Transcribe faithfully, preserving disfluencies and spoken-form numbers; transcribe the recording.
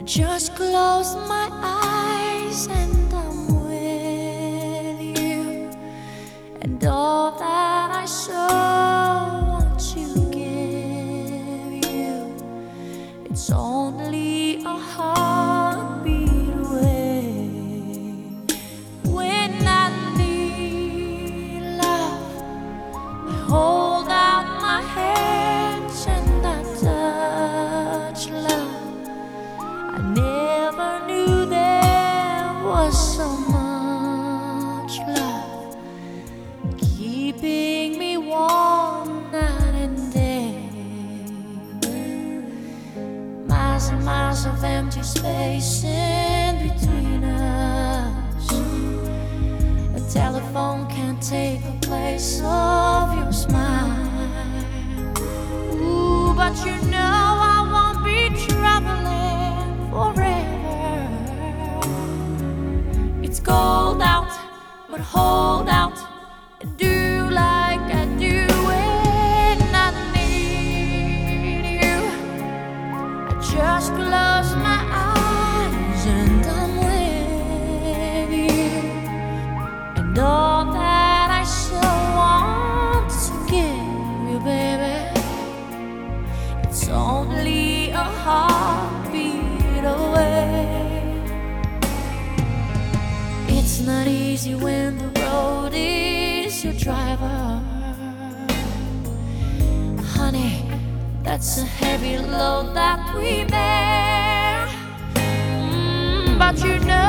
just close my eyes and I'm with you, and all that I so want to give you, it's only a heartbeat away. When I need love, I hold out my hands and I touch love. I never knew there was so much love keeping me warm night and day. Miles and miles of empty space in between us. A telephone can't take the place of your smile. Ooh, but you know I won't be traveling forever. It's cold out, but hold out and do like I do when I need you. I just close my eyes and I'm with you, and all that I so want to give you, baby, it's only a heartbeat away. It's not easy when the road is your driver. Honey, that's a heavy load that we bear. Mm, but you know